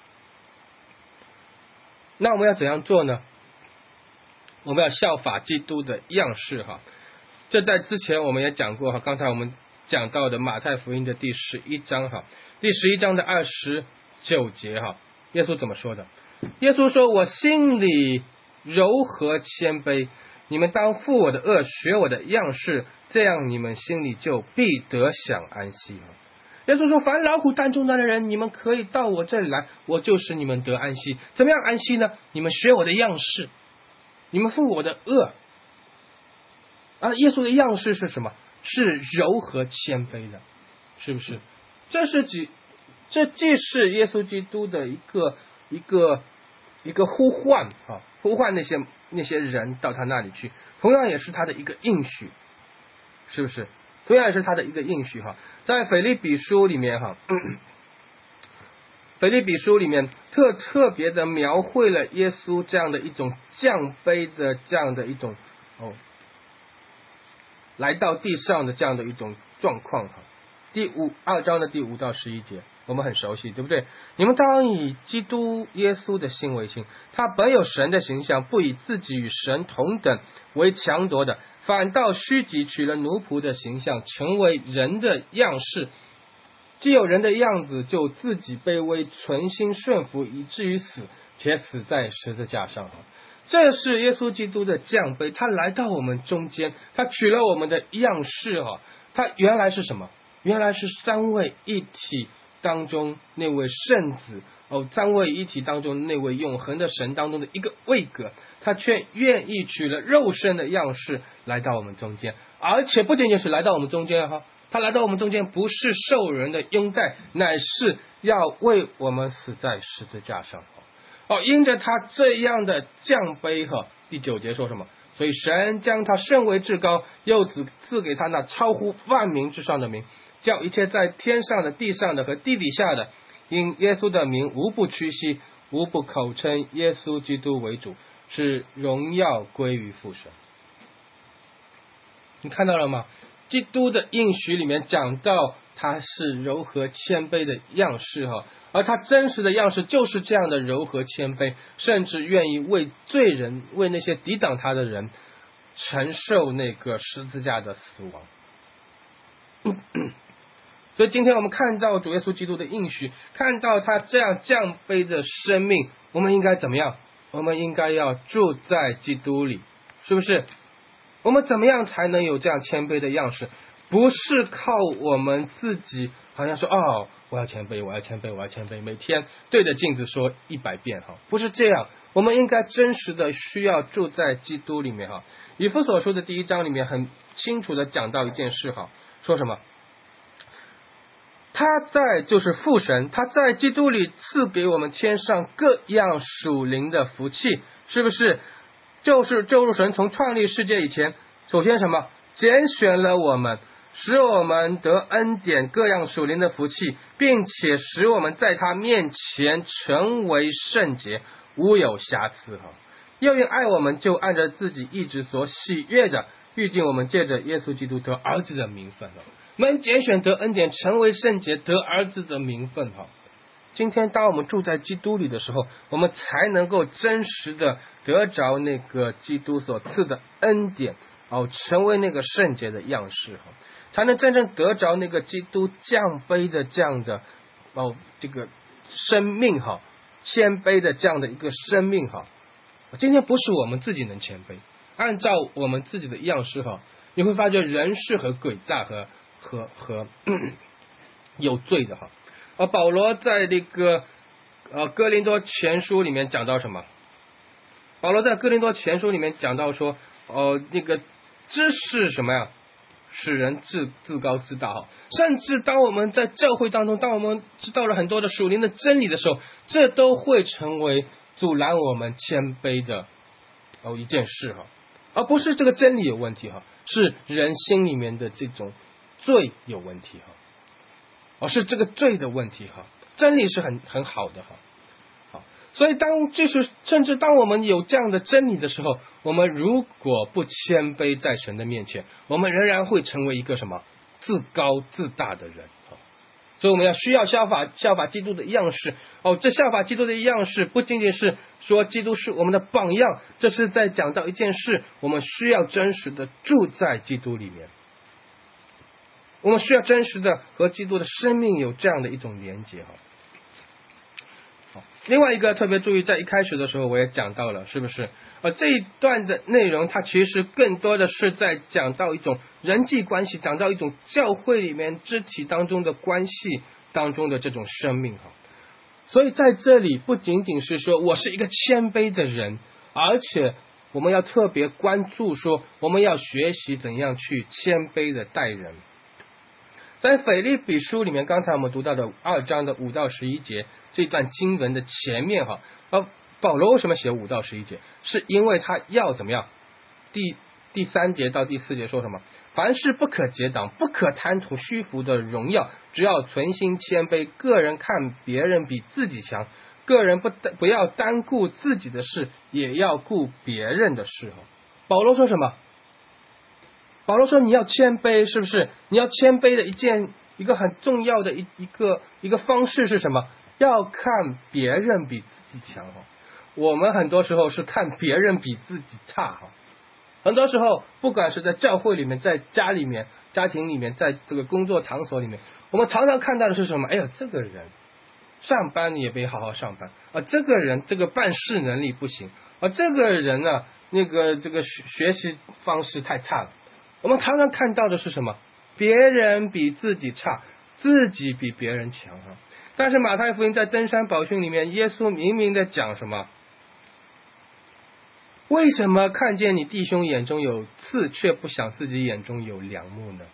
那我们要怎样做呢？我们要效法基督的样式哈。这在之前我们也讲过哈，刚才我们讲到的马太福音的第十一章哈，第十一章的二十九节哈，耶稣怎么说的？耶稣说：“我心里柔和谦卑，你们当负我的恶，学我的样式，这样你们心里就必得享安息。”耶稣说：“凡劳苦担重担的人，你们可以到我这里来，我就使你们得安息。怎么样安息呢？你们学我的样式，你们负我的恶。”啊，耶稣的样式是什么？是柔和谦卑的，是不是？这是几，这既是耶稣基督的一个一个一个呼唤啊，呼唤那些那些人到他那里去，同样也是他的一个应许，是不是？同样也是他的一个应许哈。在腓立比书里面哈，腓立比书里面特特别的描绘了耶稣这样的一种降卑的这样的一种哦。来到地上的这样的一种状况哈，第五二章的第五到十一节，我们很熟悉，对不对？你们当以基督耶稣的心为心，他本有神的形象，不以自己与神同等为强夺的，反倒虚己，取了奴仆的形象，成为人的样式。既有人的样子，就自己卑微，存心顺服，以至于死，且死在十字架上。这是耶稣基督的降卑，他来到我们中间，他取了我们的样式哈。他原来是什么？原来是三位一体当中那位圣子，哦，三位一体当中那位永恒的神当中的一个位格，他却愿意取了肉身的样式来到我们中间，而且不仅仅是来到我们中间哈，他来到我们中间不是受人的拥戴，乃是要为我们死在十字架上。哦，因着他这样的降卑哈，第九节说什么？所以神将他升为至高，又赐赐给他那超乎万民之上的名，叫一切在天上的、地上的和地底下的，因耶稣的名无不屈膝，无不口称耶稣基督为主，使荣耀归于父神。你看到了吗？基督的应许里面讲到他是柔和谦卑的样式哈，而他真实的样式就是这样的柔和谦卑，甚至愿意为罪人、为那些抵挡他的人承受那个十字架的死亡。所以今天我们看到主耶稣基督的应许，看到他这样降卑的生命，我们应该怎么样？我们应该要住在基督里，是不是？我们怎么样才能有这样谦卑的样式？不是靠我们自己好像说哦，我要谦卑，我要谦卑，我要谦卑，每天对着镜子说一百遍哈，不是这样。我们应该真实的需要住在基督里面哈。以弗所书的第一章里面很清楚的讲到一件事哈，说什么？他在就是父神，他在基督里赐给我们天上各样属灵的福气，是不是？就是救赎神从创立世界以前，首先什么？拣选了我们，使我们得恩典各样属灵的福气，并且使我们在他面前成为圣洁，无有瑕疵哈。又因爱我们，就按着自己意志所喜悦的，预定我们借着耶稣基督得儿子的名分了。我们拣选得恩典，成为圣洁，得儿子的名分哈。今天当我们住在基督里的时候，我们才能够真实的得着那个基督所赐的恩典哦，成为那个圣洁的样式哈，才能真正得着那个基督降卑的这样的哦这个生命哈，谦卑的这样的一个生命哈。今天不是我们自己能谦卑，按照我们自己的样式哈，你会发觉人是很诡诈和和和有罪的哈。而保罗在那个呃哥林多前书里面讲到什么？保罗在哥林多前书里面讲到说，呃那个知识什么呀，使人自自高自大哈。甚至当我们在教会当中，当我们知道了很多的属灵的真理的时候，这都会成为阻拦我们谦卑的哦一件事哈，而不是这个真理有问题哈，是人心里面的这种罪有问题哈。而、哦、是这个罪的问题哈，真理是很很好的哈，好，所以当就是甚至当我们有这样的真理的时候，我们如果不谦卑在神的面前，我们仍然会成为一个什么自高自大的人。所以我们要需要效法效法基督的样式哦，这效法基督的样式不仅仅是说基督是我们的榜样，这是在讲到一件事，我们需要真实的住在基督里面。我们需要真实的和基督的生命有这样的一种连结哈。好，另外一个特别注意，在一开始的时候我也讲到了，是不是？呃，这一段的内容它其实更多的是在讲到一种人际关系，讲到一种教会里面肢体当中的关系当中的这种生命哈。所以在这里不仅仅是说我是一个谦卑的人，而且我们要特别关注说，我们要学习怎样去谦卑的待人。在腓立比书里面，刚才我们读到的二章的五到十一节这段经文的前面哈，呃，保罗为什么写五到十一节？是因为他要怎么样？第第三节到第四节说什么？凡事不可结党，不可贪图虚浮的荣耀，只要存心谦卑，个人看别人比自己强，个人不不要单顾自己的事，也要顾别人的事。保罗说什么？保罗说你要谦卑，是不是？你要谦卑的一件一个很重要的一一个一个方式是什么？要看别人比自己强。我们很多时候是看别人比自己差。很多时候不管是在教会里面，在家里面，家庭里面，在这个工作场所里面，我们常常看到的是什么？哎呀，这个人上班你也没好好上班啊，这个人这个办事能力不行啊，这个人呢、啊、那个这个学习方式太差了。我们常常看到的是什么？别人比自己差，自己比别人强哈。 但是马太福音在登山宝训里面，耶稣明明的讲什么？为什么看见你弟兄眼中有刺，却不想自己眼中有梁木呢？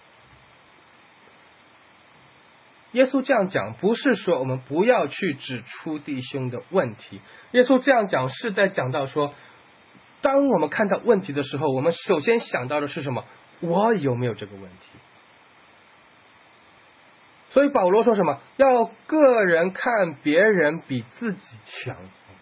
耶稣这样讲，不是说我们不要去指出弟兄的问题。耶稣这样讲是在讲到说，当我们看到问题的时候，我们首先想到的是什么？我有没有这个问题？所以保罗说什么？要个人看别人比自己强。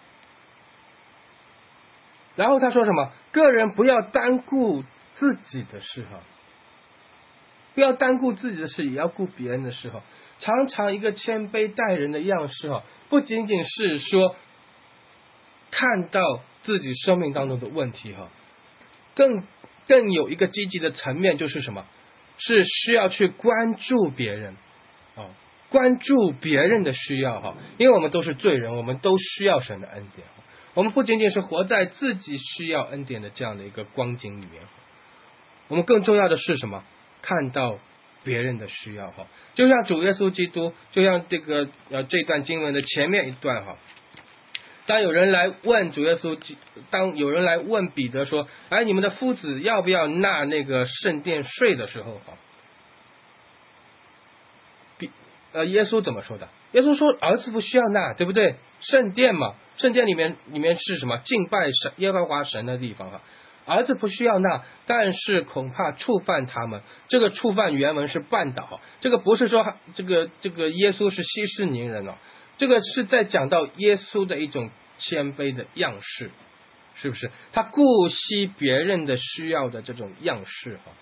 然后他说什么？个人不要单顾自己的事哈，不要单顾自己的事，也要顾别人的事哈。常常一个谦卑待人的样式哈，不仅仅是说看到自己生命当中的问题哈，更更有一个积极的层面，就是什么？是需要去关注别人啊，关注别人的需要哈，因为我们都是罪人，我们都需要神的恩典。我们不仅仅是活在自己需要恩典的这样的一个光景里面，我们更重要的是什么？看到别人的需要哈，就像主耶稣基督，就像这个呃这段经文的前面一段哈，当有人来问主耶稣，当有人来问彼得说，哎，你们的夫子要不要纳那个圣殿税的时候哈，彼呃耶稣怎么说的？耶稣说儿子不需要纳，对不对？圣殿嘛，圣殿里面里面是什么？敬拜神耶和华神的地方哈。儿子不需要纳，但是恐怕触犯他们。这个触犯原文是绊倒，这个不是说这个这个耶稣是息事宁人哦，这个是在讲到耶稣的一种谦卑的样式，是不是？他顾惜别人的需要的这种样式哈。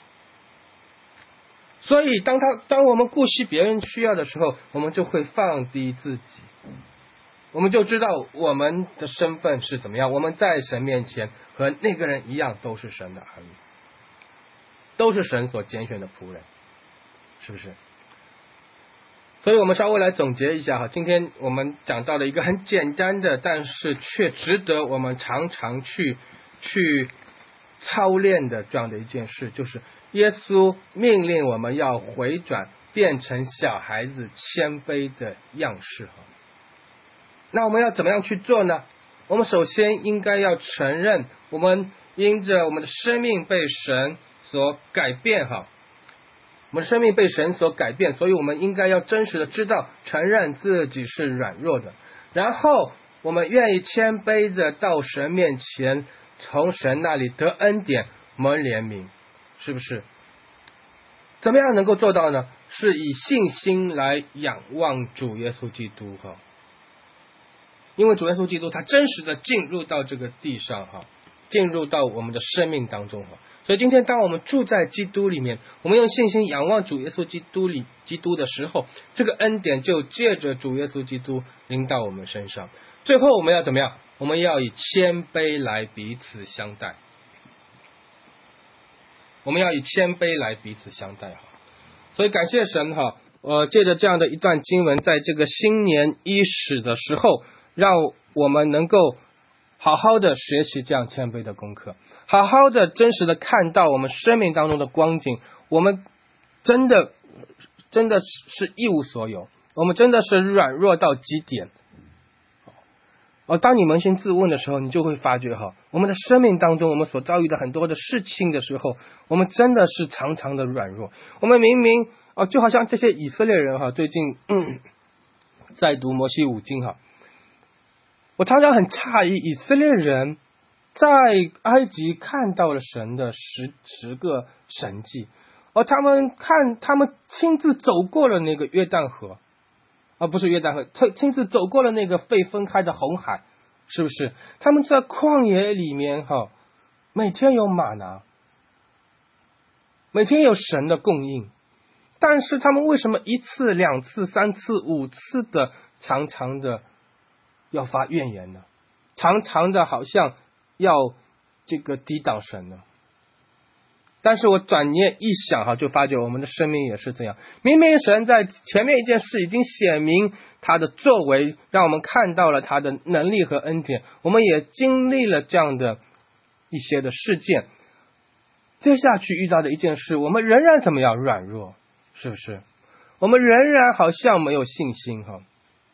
所以当他当我们顾惜别人需要的时候，我们就会放低自己。我们就知道我们的身份是怎么样，我们在神面前和那个人一样，都是神的儿女，都是神所拣选的仆人，是不是？所以我们稍微来总结一下哈，今天我们讲到了一个很简单的，但是却值得我们常常去去操练的这样的一件事，就是耶稣命令我们要回转，变成小孩子谦卑的样式哈。那我们要怎么样去做呢？我们首先应该要承认，我们因着我们的生命被神所改变哈，我们生命被神所改变，所以我们应该要真实的知道，承认自己是软弱的，然后我们愿意谦卑的到神面前，从神那里得恩典，蒙怜悯，是不是？怎么样能够做到呢？是以信心来仰望主耶稣基督哈。因为主耶稣基督他真实的进入到这个地上哈，进入到我们的生命当中哈，所以今天当我们住在基督里面，我们用信心仰望主耶稣基督里基督的时候，这个恩典就借着主耶稣基督临到我们身上。最后我们要怎么样？我们要以谦卑来彼此相待，我们要以谦卑来彼此相待哈。所以感谢神哈，呃，借着这样的一段经文，在这个新年伊始的时候，让我们能够好好的学习这样谦卑的功课，好好的真实的看到我们生命当中的光景，我们真的真的是一无所有，我们真的是软弱到极点。哦，当你扪心自问的时候，你就会发觉哈，我们的生命当中，我们所遭遇的很多的事情的时候，我们真的是常常的软弱。我们明明哦，就好像这些以色列人哈，最近嗯在读摩西五经哈。我常常很诧异，以色列人在埃及看到了神的十十个神迹，而他们看他们亲自走过了那个约旦河，而不是约旦河，亲自走过了那个被分开的红海，是不是？他们在旷野里面哈，每天有玛拿，每天有神的供应，但是他们为什么一次、两次、三次、五次的常常的要发怨言呢？常常的好像要这个抵挡神呢？但是我转念一想哈，就发觉我们的生命也是这样。明明神在前面一件事已经显明他的作为，让我们看到了他的能力和恩典，我们也经历了这样的一些的事件。接下去遇到的一件事，我们仍然怎么样？软弱，是不是？我们仍然好像没有信心哈。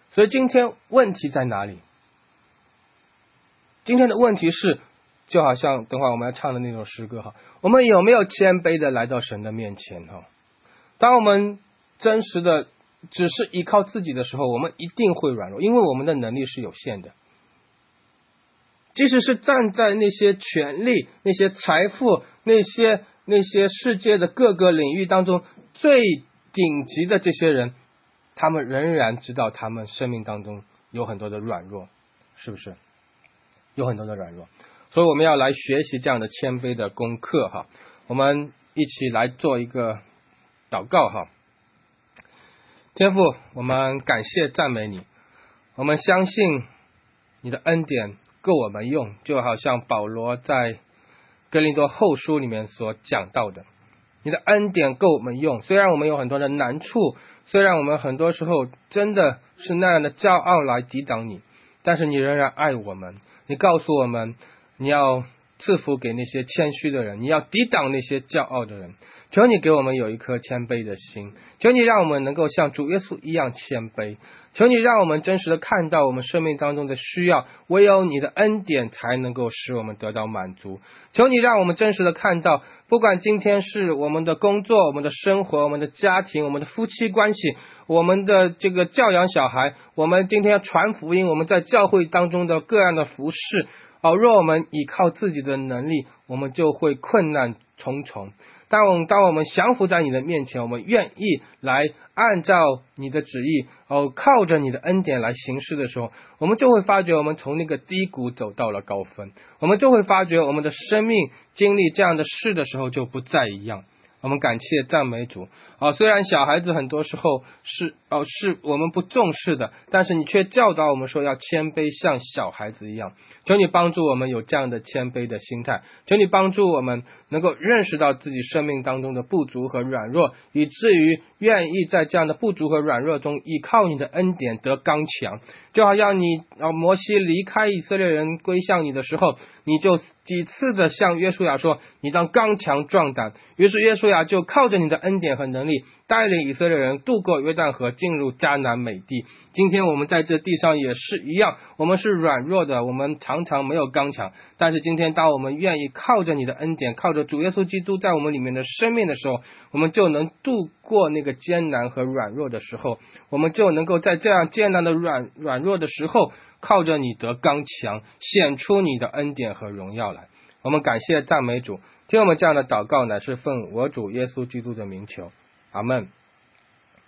所以今天问题在哪里？今天的问题是，就好像等会我们要唱的那首诗歌哈，我们有没有谦卑的来到神的面前哈？当我们真实的只是依靠自己的时候，我们一定会软弱，因为我们的能力是有限的。即使是站在那些权力、那些财富、那些那些世界的各个领域当中最顶级的这些人，他们仍然知道他们生命当中有很多的软弱，是不是？有很多的软弱，所以我们要来学习这样的谦卑的功课哈。我们一起来做一个祷告哈。天父，我们感谢赞美你，我们相信你的恩典够我们用，就好像保罗在哥林多后书里面所讲到的，你的恩典够我们用。虽然我们有很多的难处，虽然我们很多时候真的是那样的骄傲来抵挡你，但是你仍然爱我们。你告诉我们，你要赐福给那些谦虚的人，你要抵挡那些骄傲的人。求你给我们有一颗谦卑的心，求你让我们能够像主耶稣一样谦卑，求你让我们真实的看到我们生命当中的需要，唯有你的恩典才能够使我们得到满足。求你让我们真实的看到，不管今天是我们的工作、我们的生活、我们的家庭、我们的夫妻关系、我们的这个教养小孩，我们今天要传福音，我们在教会当中的各样的服事，哦，若我们依靠自己的能力，我们就会困难重重。当我们当我们降服在你的面前，我们愿意来按照你的旨意，哦，靠着你的恩典来行事的时候，我们就会发觉我们从那个低谷走到了高分，我们就会发觉我们的生命经历这样的事的时候就不再一样。我们感谢赞美主哦，虽然小孩子很多时候是哦是我们不重视的，但是你却教导我们说要谦卑像小孩子一样。求你帮助我们有这样的谦卑的心态，求你帮助我们能够认识到自己生命当中的不足和软弱，以至于愿意在这样的不足和软弱中依靠你的恩典得刚强。就好像你啊，摩西离开以色列人归向你的时候，你就几次的向约书亚说，你当刚强壮胆。于是约书亚就靠着你的恩典和能力，带领以色列人渡过约旦河，进入迦南美地。今天我们在这地上也是一样，我们是软弱的，我们常常没有刚强，但是今天当我们愿意靠着你的恩典，靠着主耶稣基督在我们里面的生命的时候，我们就能度过那个艰难和软弱的时候，我们就能够在这样艰难的软软弱的时候，靠着你得刚强，显出你的恩典和荣耀来。我们感谢赞美主，听我们这样的祷告乃是奉我主耶稣基督的名求，阿们。